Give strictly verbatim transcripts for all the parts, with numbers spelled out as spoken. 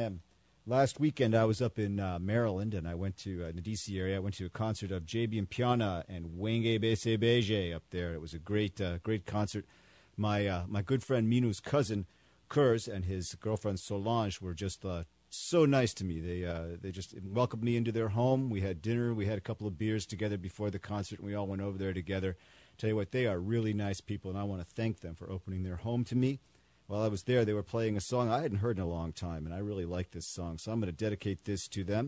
Um, last weekend I was up in uh, Maryland, and I went to uh, in the D C area. I went to a concert of J B Mpiana and Wenge Bese Beje up there. It was a great, uh, great concert. My uh, my good friend Minu's cousin Kurz and his girlfriend Solange were just uh, so nice to me. They uh, they just welcomed me into their home. We had dinner. We had a couple of beers together before the concert, and we all went over there together. Tell you what, they are really nice people, and I want to thank them for opening their home to me. While I was there, they were playing a song I hadn't heard in a long time, and I really like this song, so I'm going to dedicate this to them.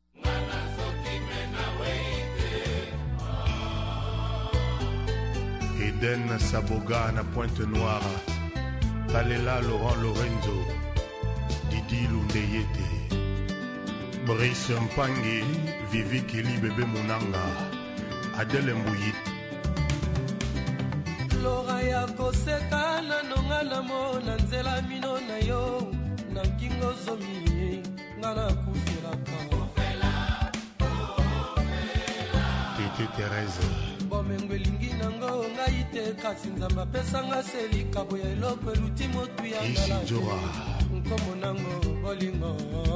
Eden Saboga na Pointe Noire, Talela Laurent Lorenzo, Didi Lundeyete, Brice Mpangi, Vivi Kili Bebe Munanga, Adele Mbuyit. Lora ya koseka na nonga na mo na nzela mino na yo na kingo zomi ngana kufela ka Tete Thérèse Bomengo lingi nango ngai te kasi nzamba pesa nga selika boya eloko luti motu ya ngala nkomo nango bolingo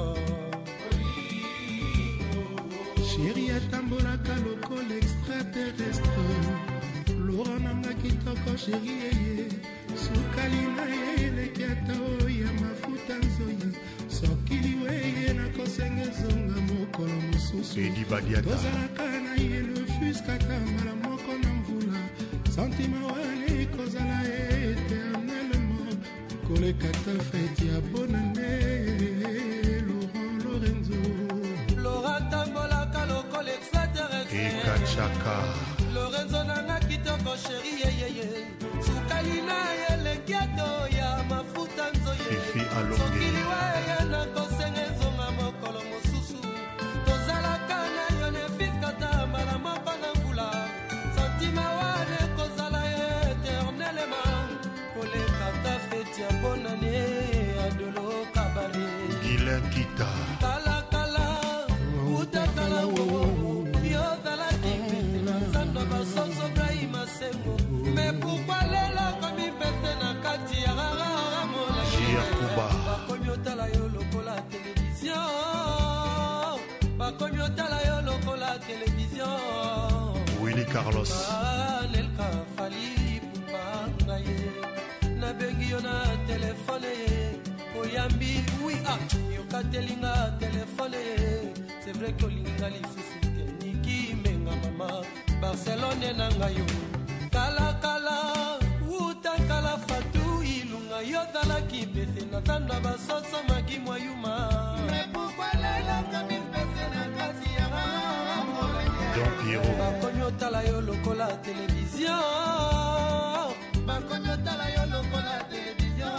Chérie atambola kaloko l'extraterrestre Laura nanga kitoko chérie ye sukali na ye lekiata oya mafuta nzoyi sokili weye na kosenge zonga mokolo mosusu tozalaka na ye le fuskata mbala moko na mvula santima wane kozala éternellement kolekata feti ya bonane Laurent Lorenzo Laura tambolaka lokolo extraterrestre Ekachaka Lorenzo nanga kitoko chérie ye ye ye sukali na ye lekiato ya mafuta nzoye sokili weye na kosenge zonga mokolo mosusu tozalaka na yo nefikata mbala moko na mvula santima wane kozala éternellement kolekata feti ya bonane adolo kabare Gila Kita kala kala utakala wo yo dala kipela sando basoso Brahima Sengo mais pourquoi lela comme il pète na kati ya rara mola Yakuba bakomyotala yo lokola télévision bakomyotala yo lokola télévision Willy Carlos Nelka fali pupanga ye na bengi yo na téléphone oyambi oui ah yo katelinga téléphone c'est vrai que linga lisusu niki menga mama Barcelone nanga yo kala kala uta kala fatu ilunga yo dala kipese na tanda basoso magi moyuma mais pourquoi lela kami pese na kasi ya Don Piero bakonyotala yo lokola télévision bakonyotala yo lokola télévision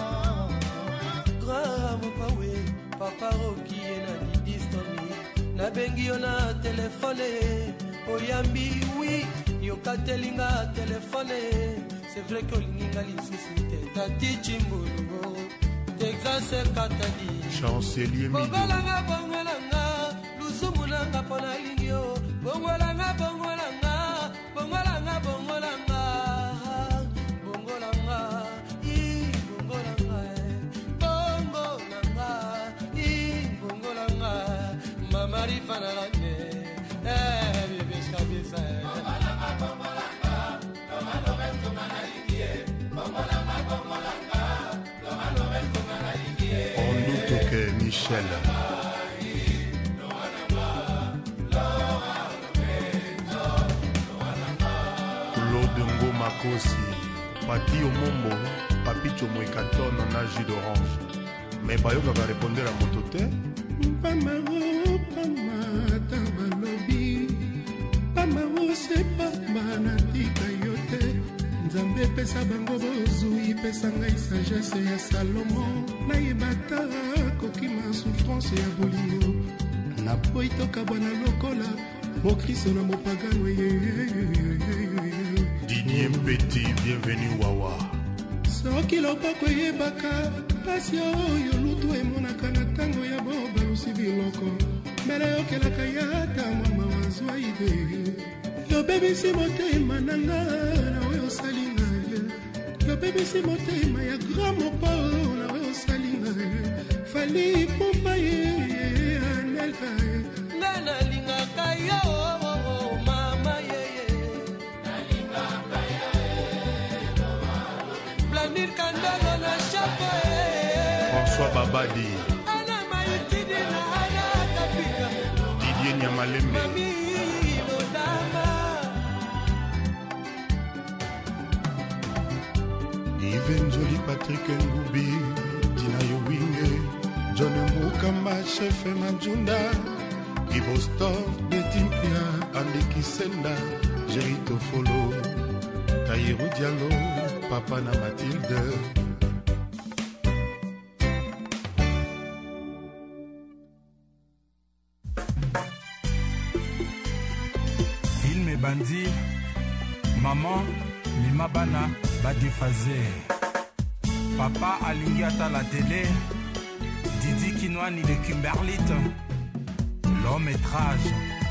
grave pawe papa Rocky na distoni na bengi yo na téléphone oyambi oui yo katelinga téléphone c'est vrai que linga lisusu te tati chimbulu Texas katadi Chancelier Mido bongolanga bongolanga lusumu nanga pona lingio bongolanga bongolanga bongolanga bongolanga bongolanga i bongolanga bongolanga i bongolanga mama rifana lane eh bebe kabisa bongolanga bongolanga loma lorenzo manalikie bongolanga bongolanga loma lorenzo manalikie On doute que Michel Claude Ngoma Kosi Pati Omombo Papicho Moekaton na jus d'orange Mais bayoka va répondre à moto te Pamaro pamata balobi Pamaro se pama natika yote Nzambe pesa bango bozui pesa ngai sagesse ya Salomo nayebata kokima souffrance ya bolingo na poitoka bwana lokola mokristo na mopagano Didier Mpeti bienvenue Wawa soki loboko eyebaka pasi oyo lutu emonaka na ntango ya bobalusi biloko mbele yokelaka yata mama wazwa ide yobebisi motema nanga na oyo osalinga yobebisi motema ya grand mopo na oyo osalinga fali pupa ye anelka Nana linga kaya oh mama ye nalinga kaya Planir kandalo na chape François Babadi Ana maitidi na ana kapika Didier Nyamaleme Mami lodama Even Jolie Patrick Ngubi Dina Yowinge John Mukamba Chef Manjunda Ivo Stov Betimpia Andy Kisenda Jerito Folo Taïrou Diallo Papa na Mathilde Film Bandi Maman Mima Bana Badifazé Papa alingi ata la télé Didi Kinwani de Kimberlit Long métrage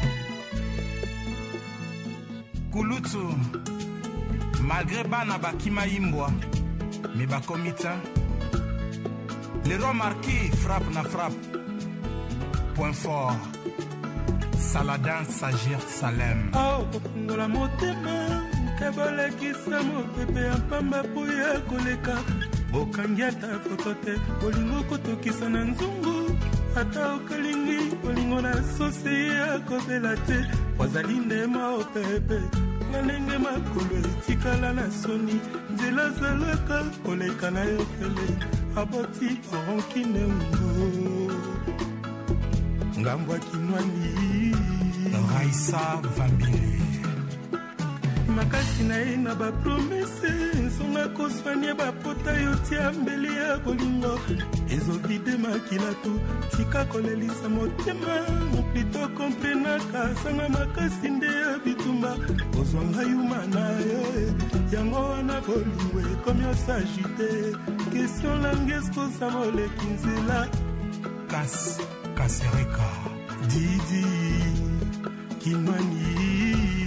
Kulutu Malgré Bana Bakima Imbwa Mais Bakomita Les rois marquis frappe na frappe Point fort Saladin Sagir Salem Oh, kofungola motema Kabolekisa mopepe ya pamba po ya koleka Bokangi ata foto te Bolingo kotokisa na nzungu Ata okalingi Bolingo na sosi ya kobela te Wazali ndema opepe Nganenge makolo etikala na soni Nzela zalaka koleka na yofele Aboti oronkine ungo Ngambwa kinwani Raissa Vambili makasi na ye na bapromese nsonga koswani bapota yo tia mbeli ya bolingo ezovide makila tu tika kolelisa motema moplito komprenaka sanga makasi nde ya bitumba ozwanga yuma na ye yango wana bolingo ekomi osagite kestion langeskosa moleki nzela Kas Kasereka Didi Kinwani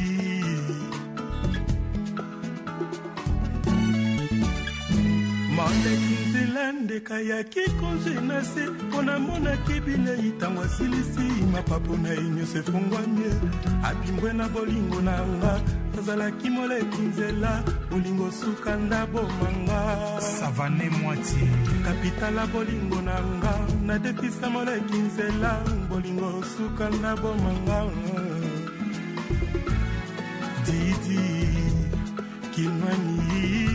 Moleki nzela ndeka ya kikonje na se Pona mona kibile itango asilisi Mapapo na inyo se fungwanye Apimbwe na bolingo na nga Azalaki moleki nzela Bolingo suka ndabo manga Savane Moitié Kapitala bolingo na nga Na defisa moleki nzela Bolingo suka ndabo manga Didi Kinwani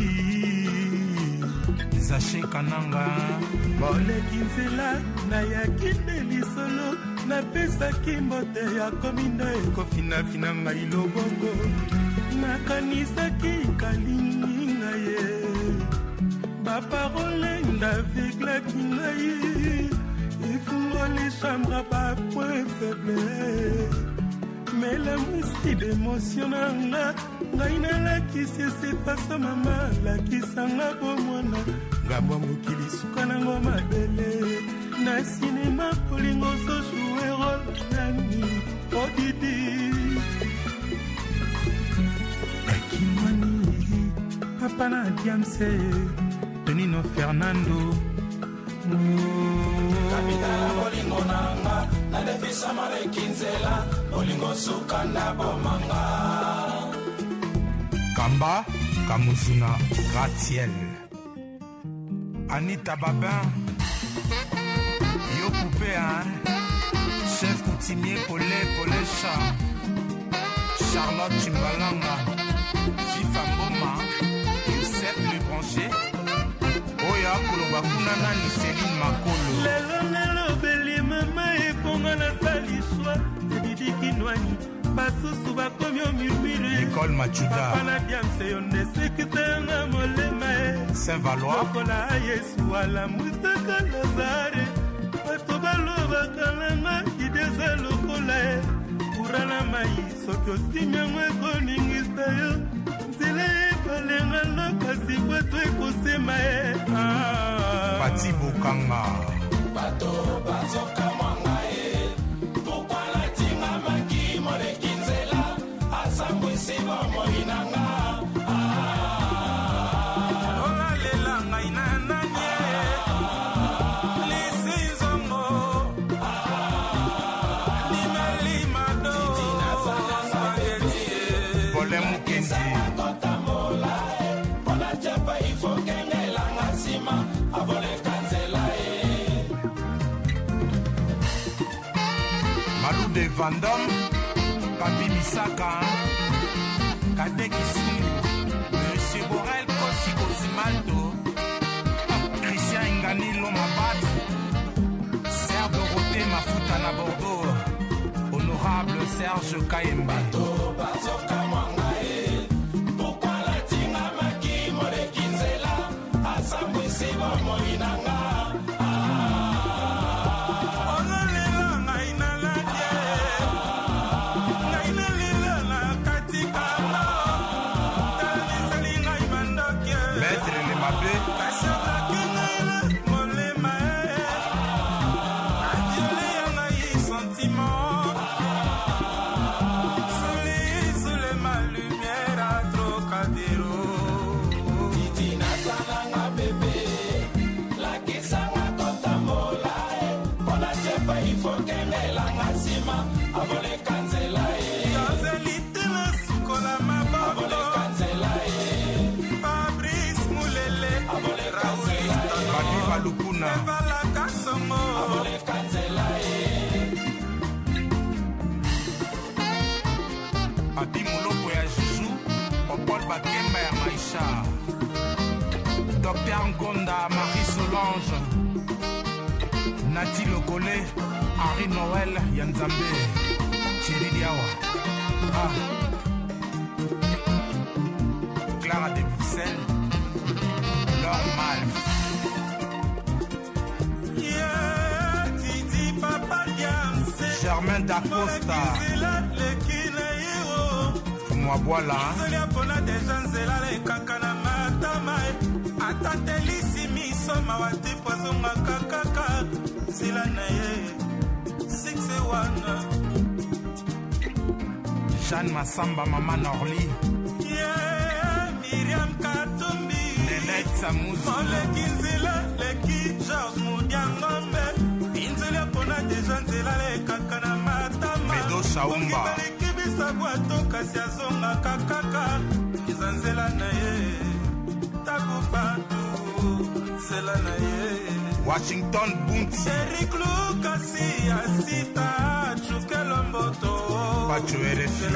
Zaché Kananga Moleki nzela na yakinde lisolo napesaki mbote ya komina ekofinafina ngai lobongo nakanisaki kalingi ngai ye baparole ndaviglaki ngai ifungoli chambre ba point faible mais la mousti d'émotion nanga ngai nalakisi esepasa mama lakisanga bomwana ngambwa mokili suka nango mabele na sinema polingo sojue role nani odidi akimani papa na diamse Tonino Fernando kapitala bolingo nanga na defisa marekinzela bolingo suka na bomanga Kamba Kamuzuna Gratiel Anita Babin Yo Poupé hein Chef coutumier Polé Polé Chat Charlotte Chimbalanga Fifa Mboma Youssef Le Branché Oya Kolobakuna Nani Céline Makolo lelo lelo beli mama eponga na saliswa Didi Kinwani basusu bakomi omurmure Nicole Machuda pana diamse yo nesekitanga molema e Saint-Valois lokola yesu alamwisaka lazare bato balobaka nanga ideza lokola e kurana mai soki osimi yango ekoningisa yo nzela ebalenga lokasi bwato ekosema e Pati Bokanga bato bazoka mwanga e pokwala tinga maki moleki nzela asambwisi bomoi nanga Olalela ngai na nanye Lisizo de Vendôme, Papi Misaka, Kate Kisungu, Monsieur Borel Kosi Kosimalto, Christian Ngani Lomabat, Serge Dorothée Mafuta na Bordeaux, Honorable Serge Kayemba. Abi Moloko ya Juju, Popol Bakemba ya Maïcha, Docteur Ngonda, Marie Solange, Nati Lokole, Henri Noël, Yanzambe, Thierry Diawa, ah. Clara de Bruxelles, Laure Malf. Germain Dacosta moi voilà Jeanne Massamba, Maman Orly, Myriam Katumbi, Nenette Samouzi, Georges Moudiangombe, Medo Shaumba, Washington Bounty, Eric Lucas, Asita, Chukelomboto, Pacho R F I,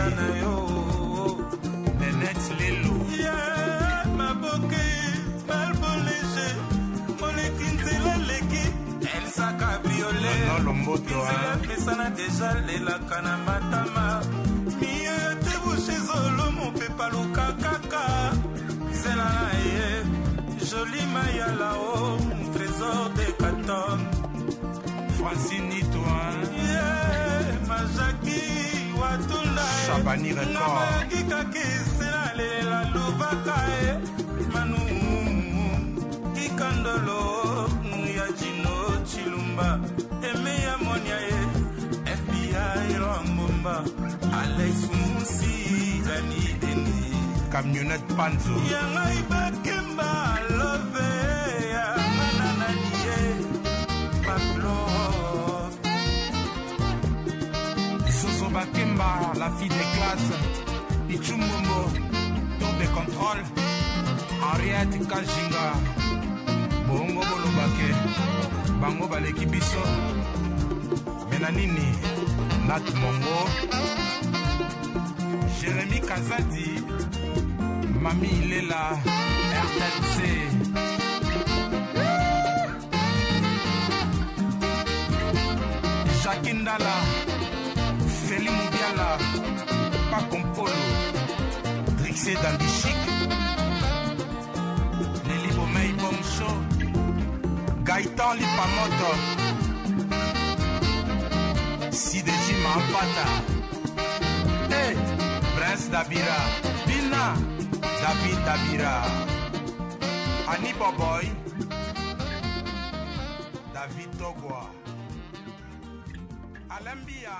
Nenette Lelo, yeah, Maboke, Malbolege, Molekinzela Leki, Elsa Cabriolet, non Lomboto, Pesana déjà Lela Kanamatama, Mie te bouché Zolo, mon Pepaluka Kaka, Zelanaye, Joli Maya là-haut, trésor des cartons, Francine Nitouan, yeah, Majaki, Watula, Chabani Record, Kikaki, Senale, la Louvakae, Manu, Kikandolo, Yajino, Chilumba, Emeya Moniae, F B I, Rambomba, Alex Moussi, Dani Deni, Camionnette Panzo, Yangai Bakemba, Love, Manananie, Paplov, Soso Bakemba, la fille des classes, Ichumbomo, tour de contrôle, Henriette Kajinga, Bongo Bolobake, Bango Baleki Biso, Menanini, Nat Mongo, Jérémy Kazadi, Mami Lela, R T C, Jacques Ndala, Feli Moudiala, Pacompolo, Drixé Dandichik, Nelly Bomei Bomcho, Gaëtan Lipamoto, Sideji Mampata, hey, Prince Dabira, Bina, David Dabira, Annie Boboy, David Togwa, Alambia.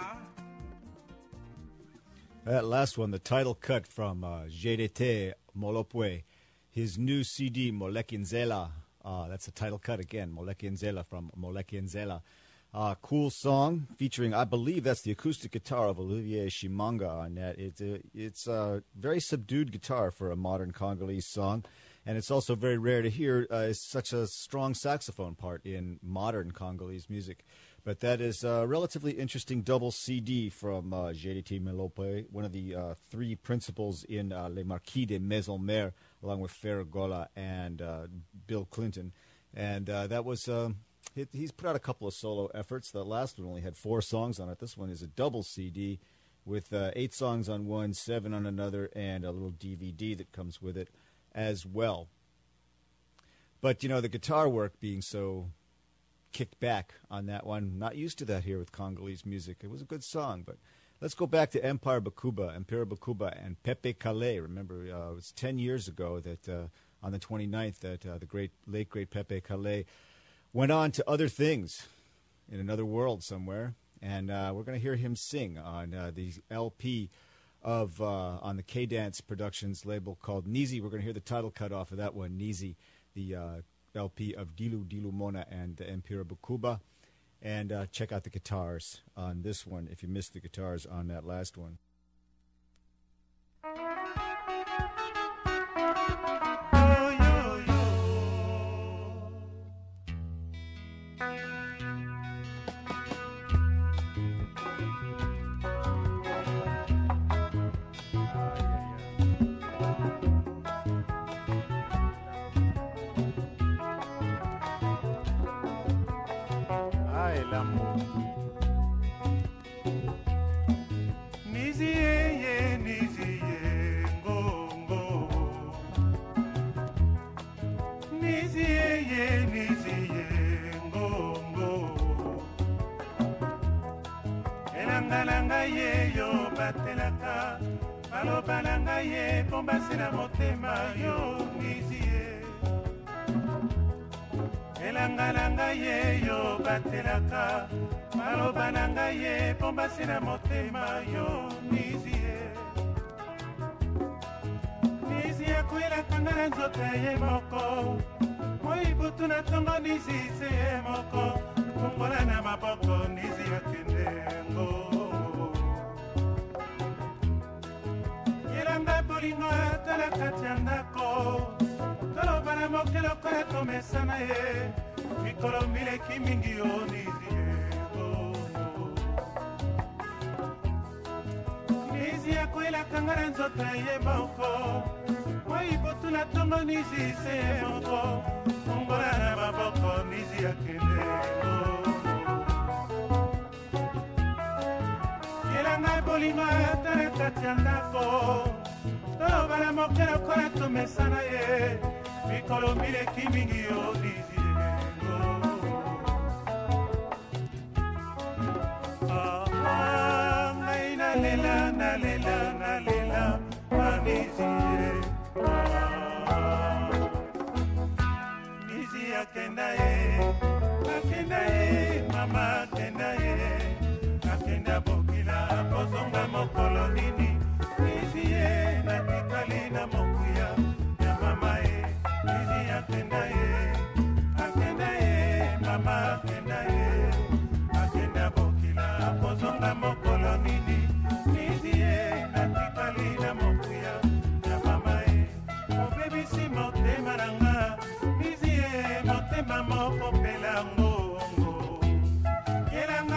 That last one, the title cut from uh, G D T Molopwe, his new C D, Molekinzela. Uh, that's the title cut again, Molekinzela from Molekinzela. Uh, cool song featuring, I believe that's the acoustic guitar of Olivier Shimanga on that. It's a, it's a very subdued guitar for a modern Congolese song. And it's also very rare to hear uh, such a strong saxophone part in modern Congolese music. But that is a relatively interesting double C D from uh, J D T Melope, one of the uh, three principals in uh, Les Marquis de Maisonmer, along with Ferregola and uh, Bill Clinton. And uh, that was, um, he, he's put out a couple of solo efforts. The last one only had four songs on it. This one is a double C D with uh, eight songs on one, seven on another, and a little D V D that comes with it as well. But, you know, the guitar work being so kicked back on that one, not used to that here with Congolese music. It was a good song, but let's go back to Empire Bakuba, Empire Bakuba and Pepe Kalle. Remember, uh, it was ten years ago that uh, on the twenty-ninth that uh, the great, late, great Pepe Kalle went on to other things in another world somewhere. And uh, we're going to hear him sing on uh, the L P of uh, on the K-Dance Productions label called Nizi. We're going to hear the title cut off of that one, Nizi, the uh, L P of Dilu Dilu Mona and the Empire Bakuba. And uh, check out the guitars on this one if you missed the guitars on that last one. Sina motema yo nizie nizie kwela kangana nzoto ye moko moi butu na tongo nizie ye moko kongola na maboko nizie akendengo yelanga bolingo atala kati ya ndako toloba na mokelo kola tomesana ye mikolo mileki mingi yo nizie kwela kangara nzoto ye moko moi botu na tongo nizi se moko kongola na maboko nizi akendengo yelanga bolingo atala kati ya ndako toloba na mokelo kola tomesana ye mikolo mileki mingi yo nizi Lela, na lela, na lela, manizie. Nizi akenda ye, akenda ye, mama akenda ye, akenda bokila, pozonga mokolo nini. Nizi ye, natikali na mokuya, ya mama ye, nizi akenda ye, akenda ye, mama akenda ye, akenda bokila, pozonga mokolo nini. Motema moko pelango, yelanga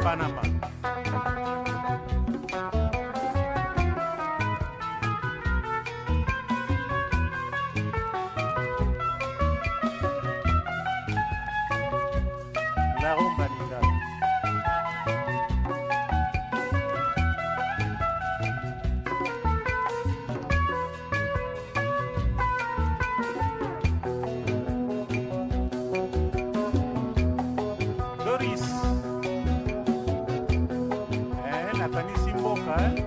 Panama. La rumba lingala. Doris. Eh, nakanisi mboka eh?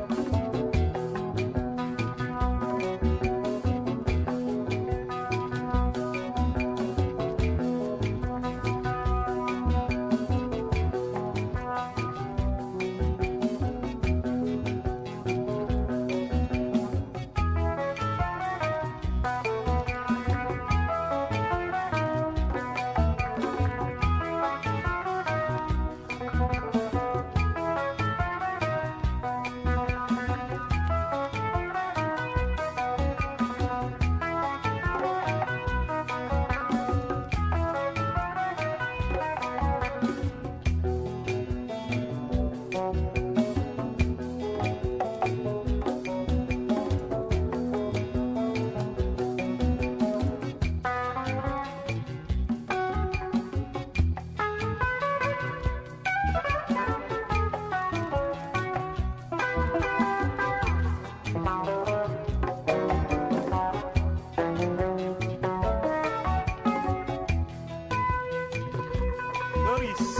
Doris.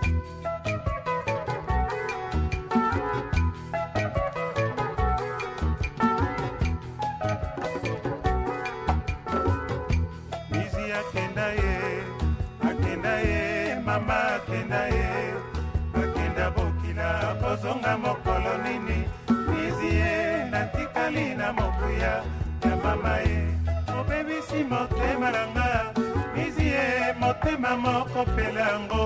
Mizi akenda ye, akenda ye, mama akenda ye, akenda bokila kozonga mokolo nini. Mizi ye natikali na mokuya ya mama ye, obebisi motema nanga. Mizi ye motema moko pelango,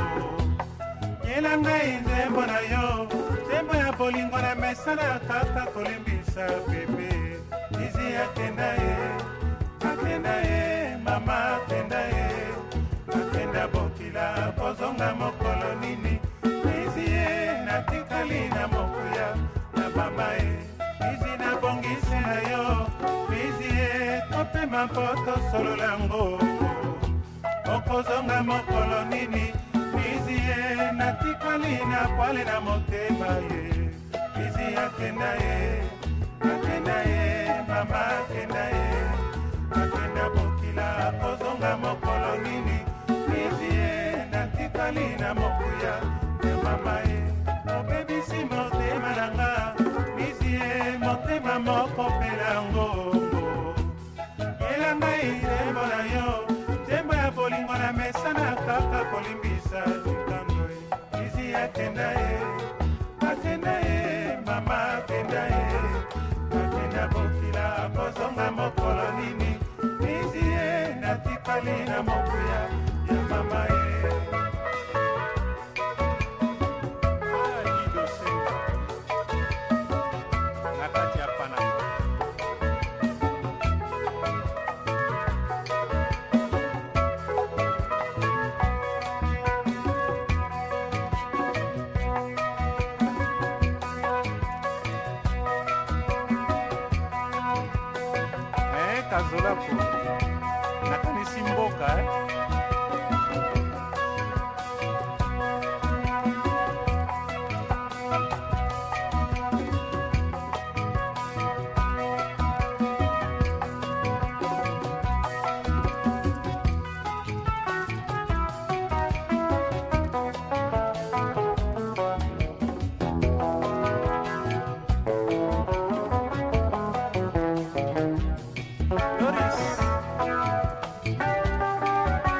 yela ngai nzembo na yo, nzembo ya bolingo na mesana kaka kolimbisa bebe. Mizi akenda ye, akenda ye, mama akenda ye, akenda bokila kozonga mokolo nini. Mizi ye natikali na mokuya ya mama ye, mizi na bongisi na yo. Mizi ye kopema poto solo lango, okozonga mokolo nini. Mizi ye natikali na kwale na motema ye. Mizi akenda ye, akenda ye, mama akenda ye, akenda bokila kozonga mokolo nini. Mizi ye natikali na mokuya ya mama ye, obebisi motema nanga. Mizi ye motema moko pelango, yela ngai nzembo na yo, nzembo ya bolingo na mesana kaka kolimbisa likando ye. Mizi akenda ye, akenda ye, mama akenda ye, akenda bokila kozonga mokolo nini. Mizi ye natikali na mokuya ya mama ye. Ah, Lido Senga, na kati ya Panama. Eh, Kazolako, nakanisi mboka eh? Doris.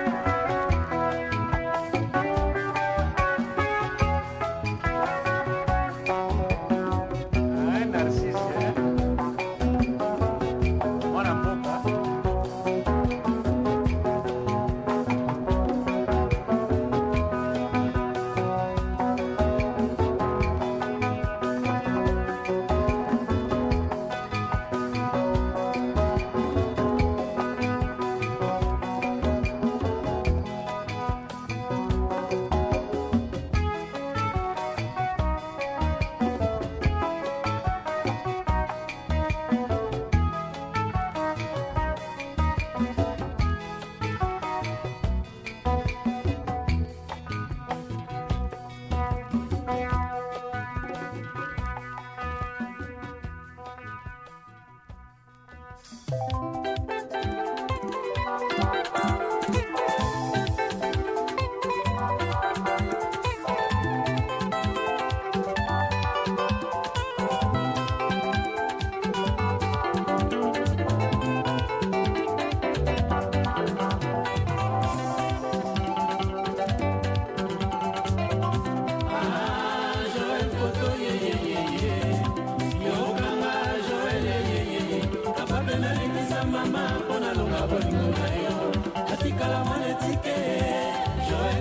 mama pona longa bolingo na yo atikala mwana tike Joël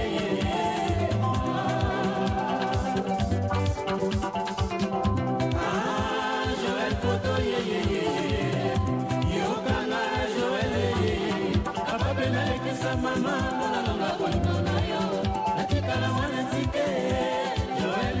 ah Joël photo ye ye ye yokanga Joël apape na lekisa mama pona longa bolingo na yo atikala mwana tike Joël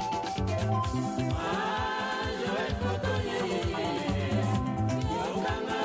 Joël photo ye ye ye, yokanga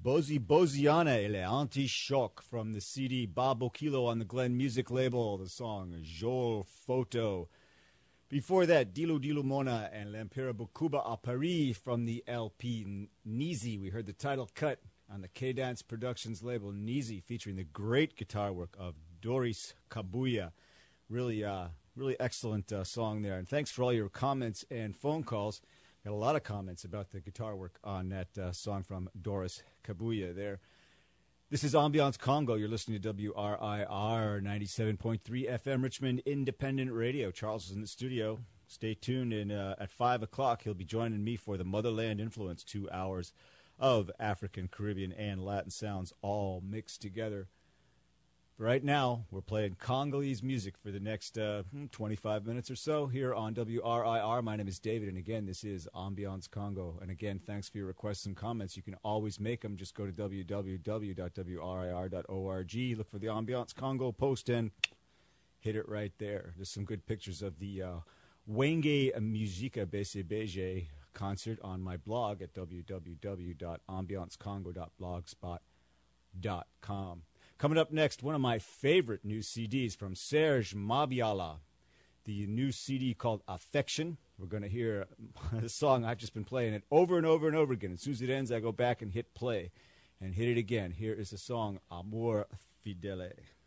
Bozy Boziana et les Anti-Choc from the C D Bob Okilo on the Glen Music label, the song Jour Photo. Before that, Dilu Dilu Mona and L'Empire Bukuba à Paris from the L P Nizi. We heard the title cut on the K-Dance Productions label, Nizi, featuring the great guitar work of Doris Kabuya. Really, uh, really excellent uh, song there. And thanks for all your comments and phone calls. Got a lot of comments about the guitar work on that uh, song from Doris Kabuya there. This is Ambiance Congo. You're listening to W R I R ninety-seven point three F M Richmond Independent Radio. Charles is in the studio. Stay tuned, and uh, at five o'clock he'll be joining me for the Motherland Influence, two hours of African, Caribbean, and Latin sounds all mixed together. Right now, we're playing Congolese music for the next uh, twenty-five minutes or so here on W R I R. My name is David, and again, this is Ambiance Congo. And again, thanks for your requests and comments. You can always make them. Just go to w w w dot w r i r dot org, look for the Ambiance Congo post, and hit it right there. There's some good pictures of the uh, Wenge Musica B C B J concert on my blog at w w w dot ambiance congo dot blogspot dot com. Coming up next, one of my favorite new C Ds from Serge Mabiala, the new C D called Affection. We're going to hear the song. I've just been playing it over and over and over again. As soon as it ends, I go back and hit play and hit it again. Here is the song Amor Fidele.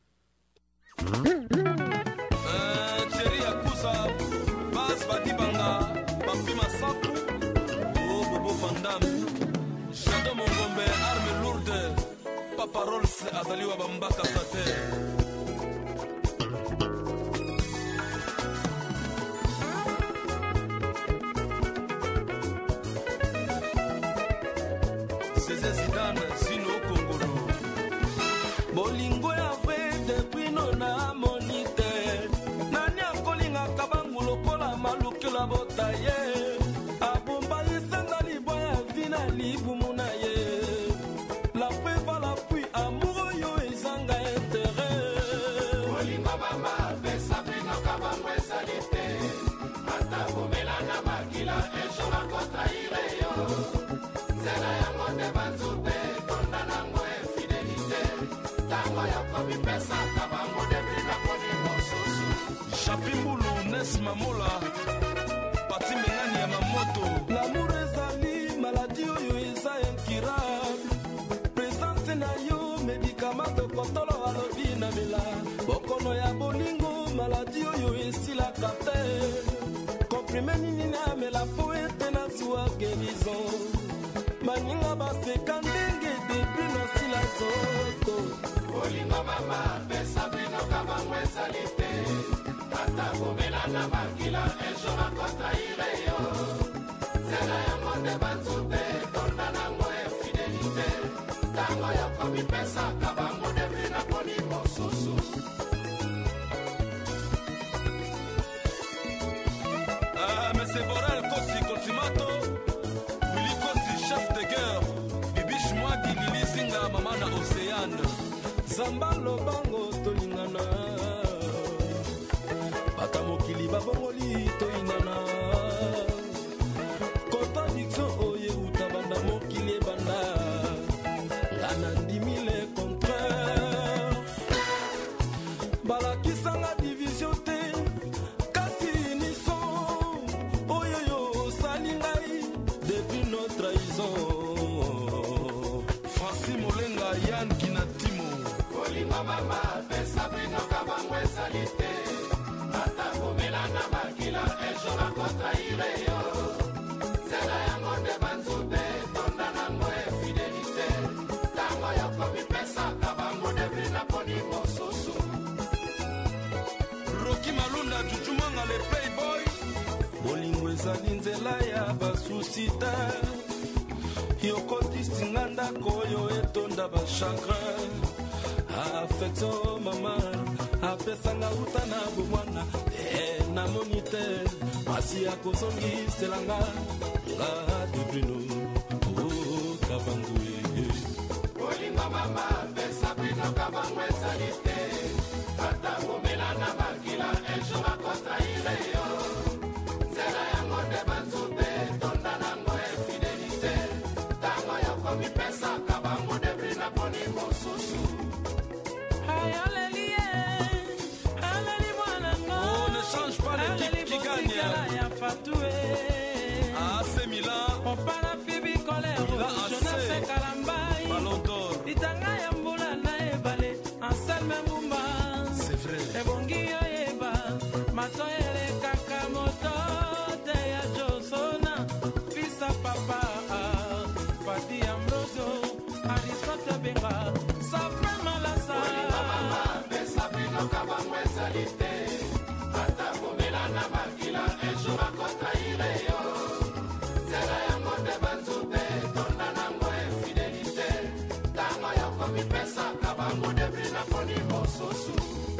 Papa Rolls azaliwa bambaka sate. Seze Zidane sino Kongolo. Bolingo ya vrai depuis nona monite. Nani akolinga kabangu lokola malukela botaye. Abomba yisanga libwa ya vina libumuna ye. La paix va la pluie, amour yo ezanga intérêt. Olinga mama, pesa bino kabango esalite. Mata bomela na makila, ejo makota ireyo. Zela ya monde banzube, konda nango e fidelite. Tango ya komi pesa, kabango debi na koni mosusu. Chapimbulu, Nes Mamola, Pati Mengani ya Mamoto. L'amour ezali, maladie yo eza incurable. Na yo médicament kotolo alobi na mila bokono ya bolingo maladie oyo esilaka te comprime nini na mela po ete na zuwa guérison maninga baseka ndenge depuis nasila zoto bolingo mama pesa bino kabango ezali te ata bomela na makila ejo makota ireyo zela ya monde banzube tonda nango e fidelite tango ya komi pesa kabango debi na koni mosusu. Ah, mais c'est Borel Kosi Konsimato, Willy Kosi chef de guerre, Bibish Mwadi Lili Zinga mama na Océane, Zamba Lobango tolingana, Bata mokili babongoli toinana, contradiction oye utabanda mokili banda. Anandimile contraire balakisanga division te kasi unison oyoyo salingai depuis notre trahison Francis Molenga Yann Kinatimo Kolinga mama pesa bino kabango esalite ata bomela na makila ejo makota ireyo zela ya monde banzube tonda nango e fidelite ya komi pesa kabango debi na poni mosusu Rocky Malunda Jujumanga le playboy bolingo ezali nzela ya basusita yokotisinga ndako oyo etonda bachagrin affection mama apesanga uta na bomwana e namoni te masi akozongiselanga nga dubrino o kabango Bolingo mama, pesa bino kabango esalite Ata bomela na makila, ejo makota ireyo Zela ya monde banzube, tonda nango e fidelite Tango ya komi pesa kabango Fatoué A C Milan Opala Fibi Colero Jonas Kalambai Ballon d'Or Itanga Yambula na ebale Anselme Mumba C'est vrai Ebongi Eba Matoyele Kakamoto Deya Josona Fisa Papa Fati Amroso Aristote Benga Safra Malasa Mama Besabino Kabamwesalite Ata Bomela na Makila Ejuma Kota Ireo Zera ya Monde Banzube Tonda na Mwe Fidelite Tango ya Komi Pesa Kabango Debrina Foni Mososu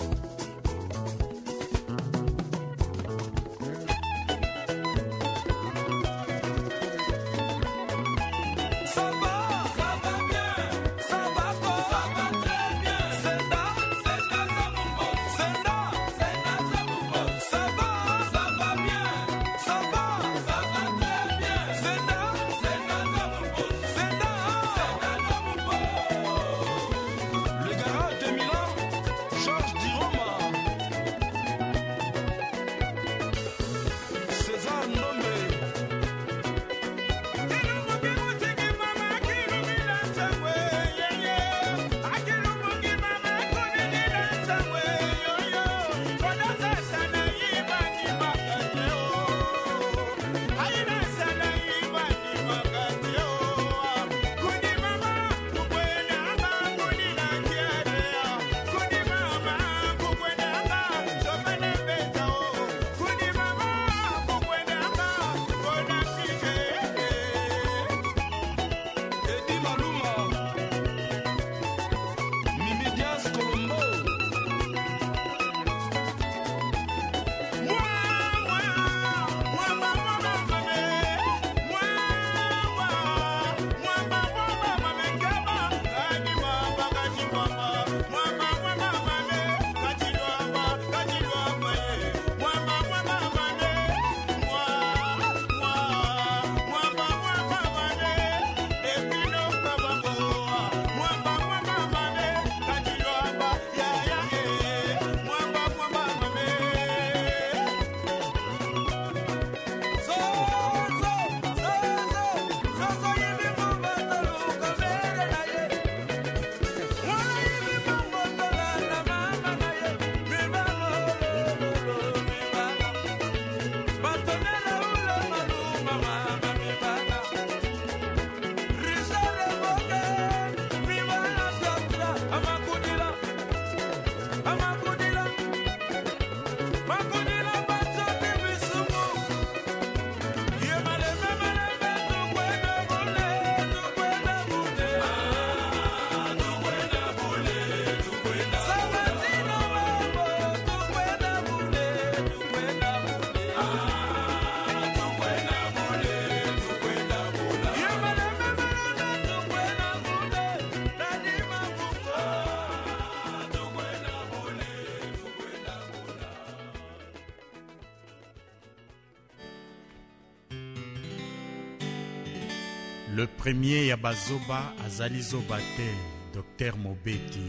Le premier ya bazoba azali zoba te, Docteur Mobeki.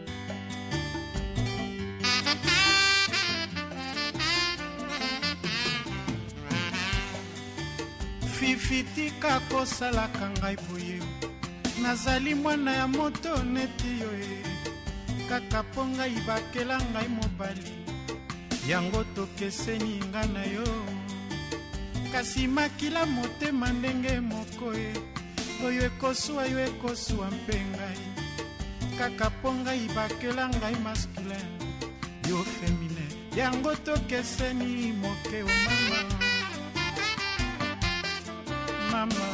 Fifitika kosalaka ngai boye, nazali mwana ya moto neti yo e, kaka po ngai bakela ngai mobali, yango tokeseni nga na yo. Kasi makila motema ndenge moko e, oyo ekosua yo ekosua mpe ngai, kaka po ngai bakela ngai masculin, yo féminin, yango tokeseni moke o mama. Mama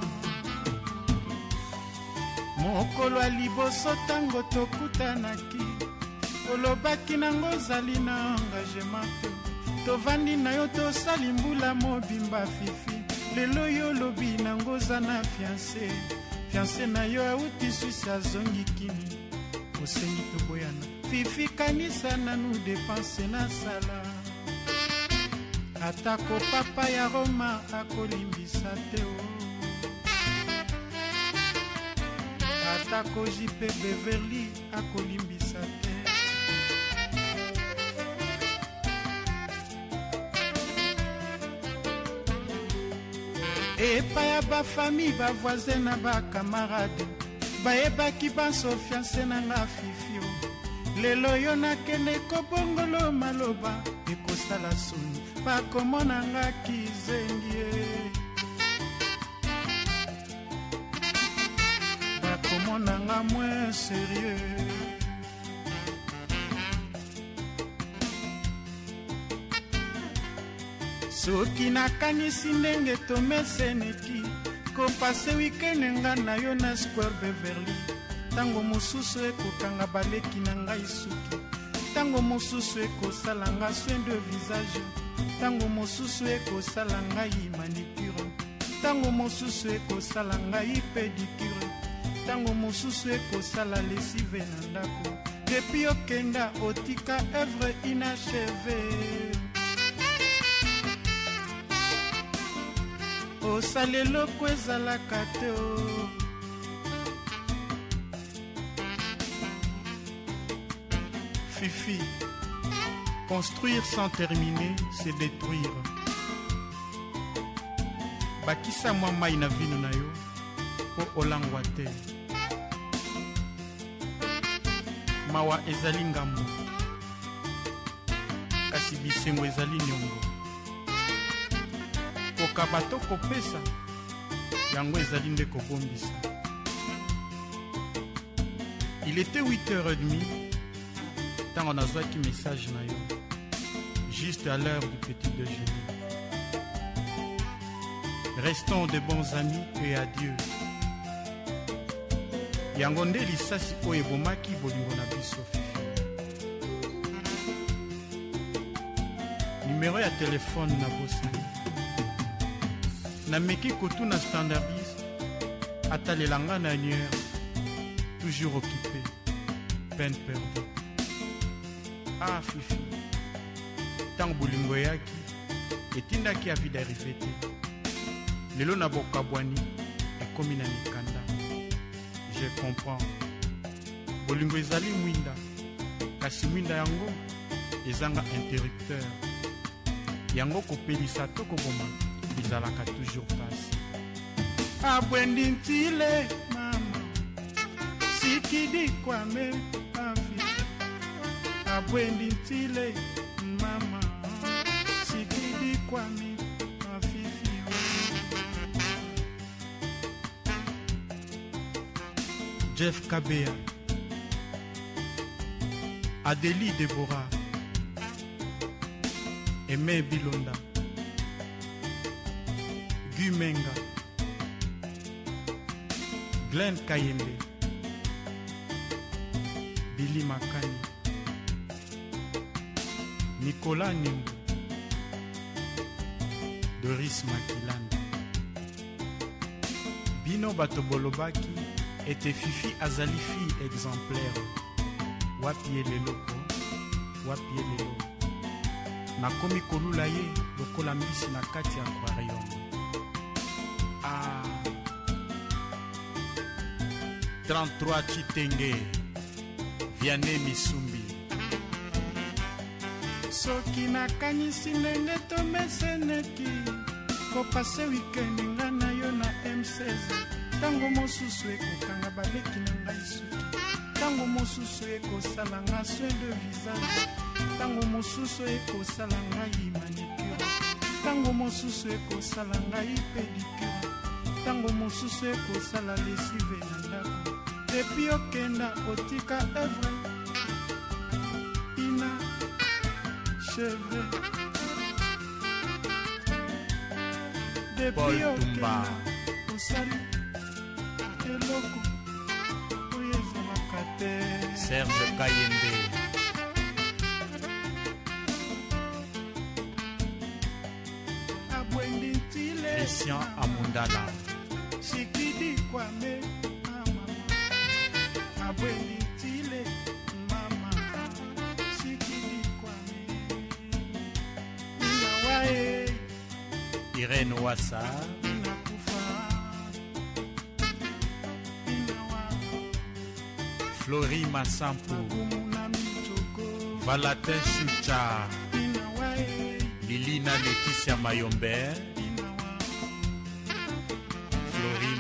mokolo ya liboso tango tokutanaki, olobaki nango zali na engagement te, tovandi na yo tosali mbula mobimba fifi, lelo yo lobi nango za na fiancé, fiancé na yo auti Suisse azongi kini, osengi toboyana fifi, kanisa nanu depanse na sala, atako papa ya Roma akolimbisa te o, atako J P Beverly akolimbisa te. epa ya bafami bavoisin na bakamarade bayebaki banso fiance na nga fifio lelo yo nakende kobongolo maloba ekosala soni bakomona nga kizengie bakomona nga moins sérieux soki nakanisi ndenge tomeseneki kopase wikende nga na yo na Square Beverly tango mosusu ekokanga baleki na ngai suki tango mosusu ekosala nga soin de visage tango mosusu ekosala ngai manicure tango mosusu ekosala ngai pedicure tango mosusu ekosala lesive na ndako depi okenda otika œuvre inachevée osala eloko ezalaka te o Fifi, construire sans terminer, c'est détruire. Bakisa mwa mai na vino na yo po olangwa te. Mawa ezali ngambo kasi bisengo ezali nyongo. Kokabato kopesa yango ezali nde kobombisa. Il était huit heures trente. Tant on a besoin qui message na yo juste à l'heure du petit déjeuner. Restons de bons amis et adieu. Yangonde lisasi oye bomaki bolingo na biso Fifi. Numéro ya téléphone na bosani. Na meki kotu na standardise. Atalelanga na nière. Toujours occupé. Peine perdue. Ah Fifi, tant bolingo yaki etindaki avi d'arriver te. Lelo na bokabwani ekomi na mikanda. Je comprends. Bolingo ezali mwinda, kasi mwinda yango ezanga interrupteur. Yango kopelisa to koboma bizalaka toujours pasi. Abwendi ntile mama, sikidi kwame. Abwendi ntile mama sikidi kwami mafifi Jeff Kabea Adélie Deborah Aimé Bilonda Guy Menga Glenn Kayembe Billy Makani Nicolas Nimbu Doris Makilanda Bino Batobolobaki était Fifi azali fille exemplaire. Wapi eleloko Wapi elelo Nakomi kolula ye lokola mbisi na kati ya aquarium. Ah trente-trois Chitenge Vianney Misumbi soki nakanisi ndenge tomeseneki kopase wikendi nga na yo na M seize tango mosusu ekokanga baleki na ngai suki tango mosusu ekosala nga soin de visage tango mosusu ekosala ngai manicure tango mosusu ekosala ngai pedicure tango mosusu ekosala lesive na ndako depi okenda otika œuvre ina Paul Tumba Serge Kayembe Christian Amundala Sikidi Kwame Abwenditile mama Sikidi Kwame Inawae Irene Wassa Flori Massampo Valatin Chucha Lilina Laetitia Mayombe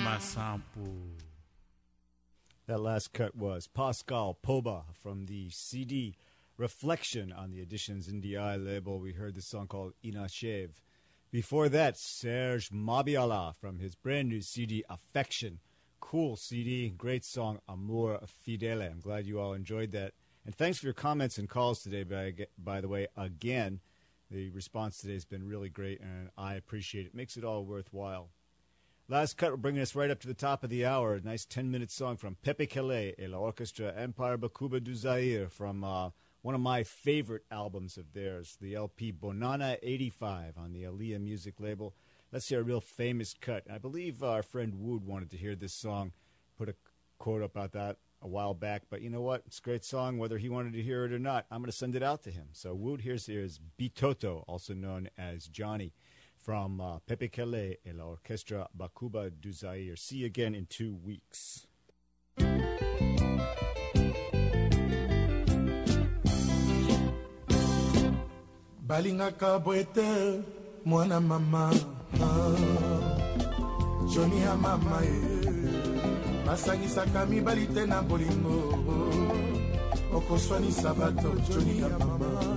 That last cut was Pascal Poba from the C D Reflection on the Editions in the Eye label. We heard the song called Inachev. Before that, Serge Mabiala from his brand new C D Affection. Cool C D, great song, Amor Fidele. I'm glad you all enjoyed that. And thanks for your comments and calls today, by, by the way. Again, the response today has been really great, and I appreciate it. It makes it all worthwhile. Last cut will bring us right up to the top of the hour. A nice ten-minute song from Pepe Kele et la Orchestra Empire Bakuba du Zaire from uh, one of my favorite albums of theirs, the L P Bonana eighty-five on the Aliyah music label. Let's hear a real famous cut. I believe our friend Wood wanted to hear this song, put a quote up about that a while back, but you know what? It's a great song, whether he wanted to hear it or not. I'm going to send it out to him. So Wood, here's, here's Bitoto, also known as Johnny, from uh, Pepe Kele et la Orchestra Bakuba du Zaire. See you again in two weeks. Balingaka boete mwana mama Johnny ya mama masangisaka mibali te na bolingo okoswanisa bato Johnny ya mama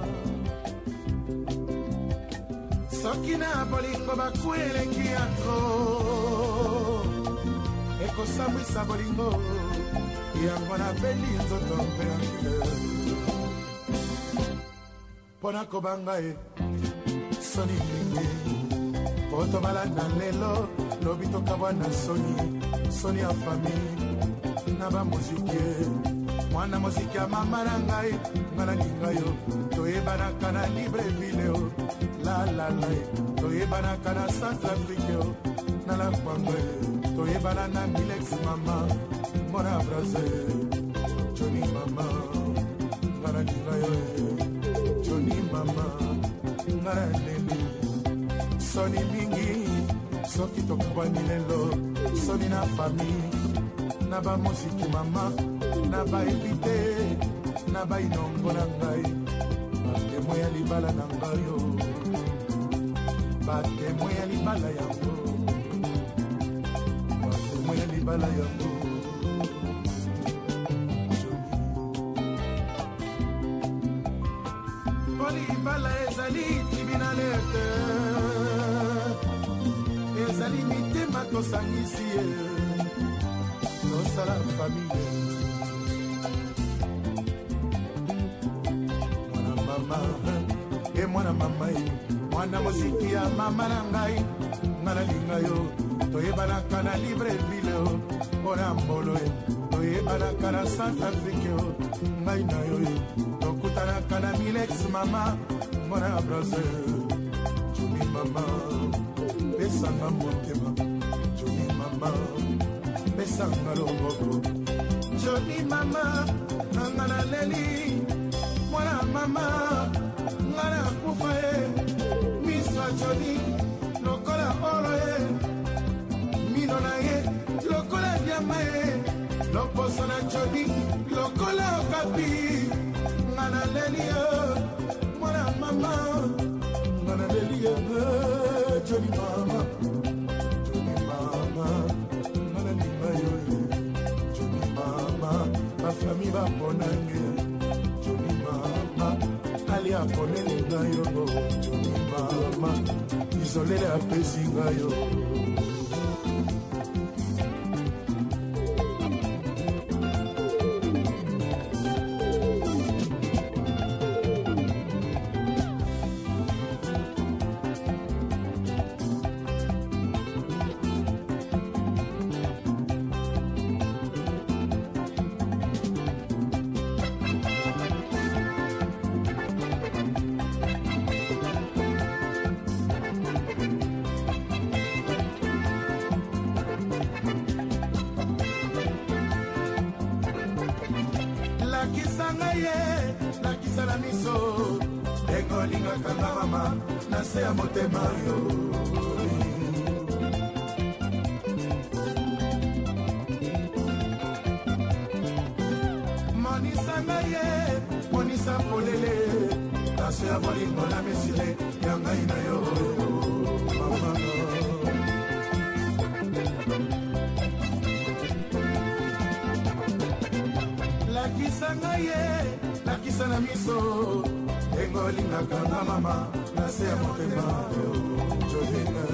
soki na bolingo bakueleki ya tro ekosambwisa bolingo yango na beli nzoto mpe yange mpona kobanga e soni mingi po tobalanda lelo lobi tokabwana soni soni ya famille na bamoziki mwana moziki ya mama na ngai nga nalinga yo toyebanaka na libreville o lalala toyebanaka na centrafrique o na lakwango toyebana na milex mama mona brasil Johnny mama nga nalinga yo Johnny mama nga naleli soni mingi soki tokabwani lelo soni na famille na bamoziki mama na bainvite na bainongo na ngai batemo ya libala na ngai yo batemo ya libala yango batemo ya libala yango polibala ezali tribunalete ezali mitema tosangisi ye tosala famille mwana mama e mwana mama e mwana moziki ya mama na ngai nga nalinga yo toyebanaka na libreville o mpona mbolo e toyebanaka na centrafrique o ngai na yo e tokutanaka na milex mama mwana brasil Johnny mama pesanga motema Johnny mama pesanga loboko Johnny mama nga naleli mwana mama nga nakufa e miswa Johnny lokola oro e mino na ye lokola diama e loposo na Johnny lokola okapi nga naleli yo mwana mama nga naleli yo Johnny mama Johnny mama nga nalinga yo Johnny mama bafami baponange Johnny mama ali aponeli nga yo Johnny mama izolele apesi nga yo monisanga ye lakisa na miso engo lingaka nga mama na se ya motema Jolene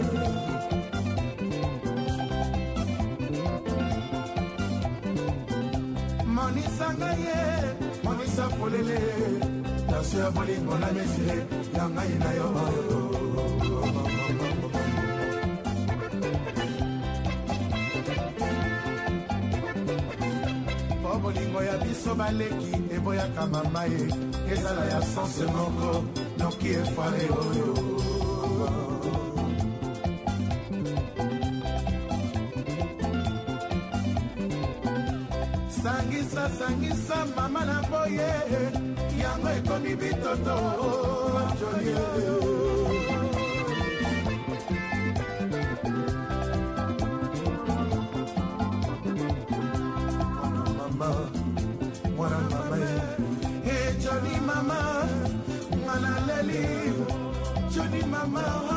monisanga ye monisa folele na se ya bolingo na mesire ya ngai na yo bolingo ya biso baleki eboyaka mama ye ezala ya sanse moko noki efare oyo sangisa sangisa mama na boye yango ekomi bitoto jolie mwana mama e Johnny mama ngana leli Johnny mama